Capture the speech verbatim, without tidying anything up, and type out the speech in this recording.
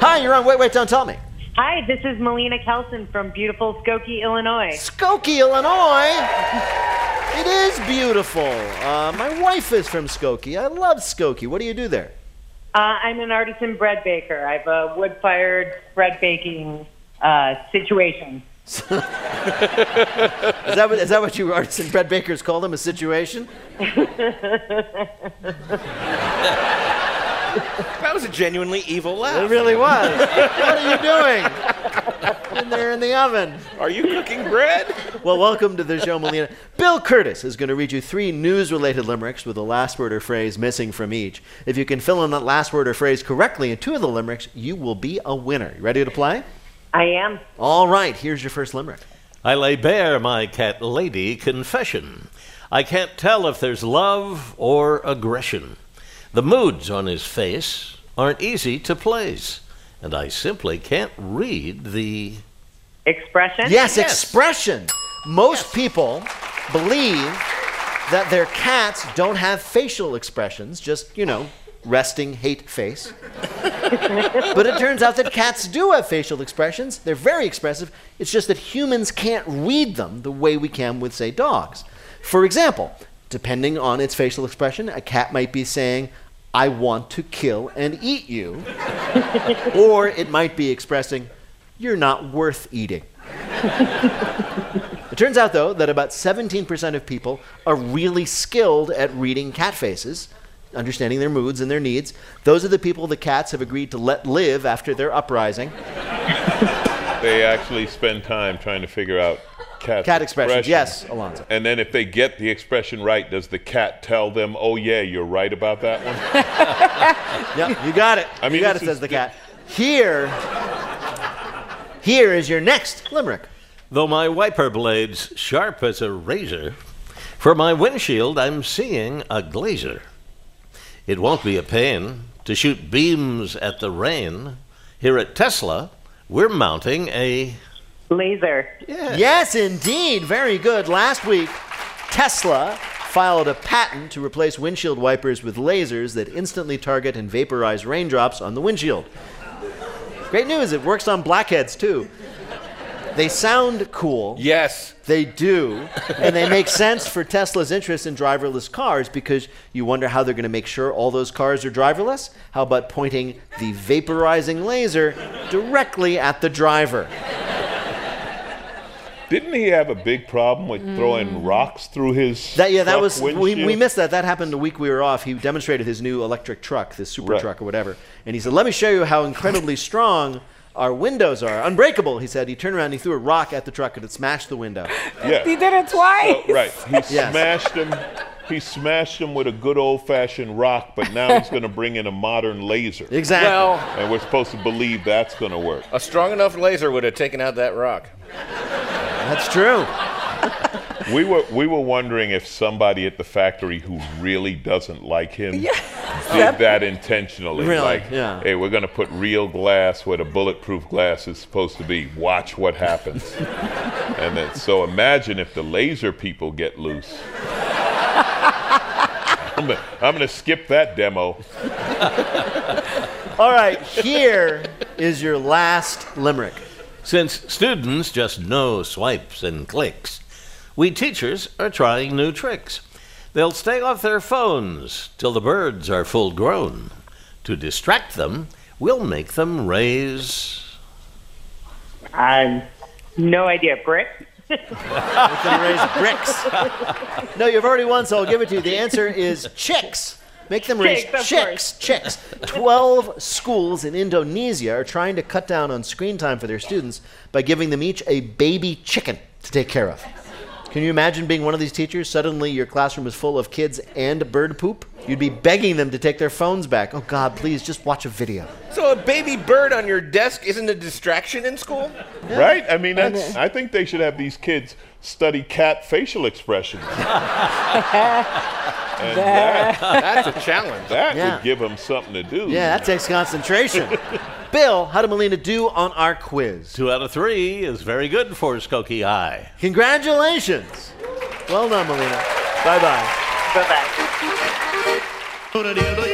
Hi, you're on Wait, Wait, Don't Tell Me. Hi, this is Melina Kelson from beautiful Skokie, Illinois. Skokie, Illinois? It is beautiful. Uh, my wife is from Skokie. I love Skokie. What do you do there? Uh, I'm an artisan bread baker. I have a wood-fired bread baking uh, situation. is, that what, is that what you artisan bread bakers call them, a situation? That was a genuinely evil laugh. It really was. What are you doing in there in the oven? Are you cooking bread? Well, welcome to the show, Melina. Bill Curtis is going to read you three news-related limericks with a last word or phrase missing from each. If you can fill in that last word or phrase correctly in two of the limericks, you will be a winner. You ready to play? I am. All right, here's your first limerick. I lay bare my cat lady confession. I can't tell if there's love or aggression. The moods on his face aren't easy to place, and I simply can't read the... Expression? Yes, Yes. expression. Most Yes. people believe that their cats don't have facial expressions, just, you know, resting hate face. But it turns out that cats do have facial expressions. They're very expressive. It's just that humans can't read them the way we can with, say, dogs. For example, depending on its facial expression, a cat might be saying, I want to kill and eat you. Or it might be expressing, you're not worth eating. It turns out, though, that about seventeen percent of people are really skilled at reading cat faces, understanding their moods and their needs. Those are the people the cats have agreed to let live after their uprising. They actually spend time trying to figure out cat's Cat expressions, expression. yes, Alonzo. And then if they get the expression right, does the cat tell them, oh, yeah, you're right about that one? Yep, you got it. I mean, you got it, this says is the the- cat. Here, here is your next limerick. Though my wiper blade's sharp as a razor, for my windshield I'm seeing a glazer. It won't be a pain to shoot beams at the rain. Here at Tesla, we're mounting a... Laser. Yeah. Yes, indeed. Very good. Last week, Tesla filed a patent to replace windshield wipers with lasers that instantly target and vaporize raindrops on the windshield. Great news. It works on blackheads, too. They sound cool. Yes. They do. And they make sense for Tesla's interest in driverless cars because you wonder how they're going to make sure all those cars are driverless. How about pointing the vaporizing laser directly at the driver? Didn't he have a big problem with throwing rocks through his That, yeah, that truck was we, windshield? we missed that. That happened the week we were off. He demonstrated his new electric truck, this super Right. truck or whatever, and he said, "Let me show you how incredibly strong our windows are. Unbreakable." He said. He turned around, and he threw a rock at the truck, and it smashed the window. Yeah. He did it twice. Oh, right. He Yes. smashed him. He smashed him with a good old-fashioned rock, but now he's going to bring in a modern laser. Exactly. Well, And we're supposed to believe that's going to work. a strong enough laser would have taken out that rock. That's true. We were we were wondering if somebody at the factory who really doesn't like him did that intentionally. Really, Like, yeah. hey, we're going to put real glass where the bulletproof glass is supposed to be. Watch what happens. And then, so imagine if the laser people get loose. I'm gonna, I'm gonna skip that demo. All right, here is your last limerick. Since students just know swipes and clicks, we teachers are trying new tricks. They'll stay off their phones till the birds are full grown. To distract them, we'll make them raise... Um, no idea. Brick? Make them raise bricks. No, you've already won, so I'll give it to you. The answer is chicks. Make them raise Chicks, of chicks, chicks. Twelve schools in Indonesia are trying to cut down on screen time for their students by giving them each a baby chicken to take care of. Can you imagine being one of these teachers? Suddenly your classroom is full of kids and bird poop? You'd be begging them to take their phones back. Oh, God, please, just watch a video. So a baby bird on your desk isn't a distraction in school? Right? I mean, that's, I think they should have these kids study cat facial expressions. And that, That's a challenge. that Yeah. would give them something to do. Yeah, that takes concentration. Bill, how did Melina do on our quiz? Two out of three is very good for Skokie High. Congratulations. Well done, Melina. Bye-bye. Bye-bye.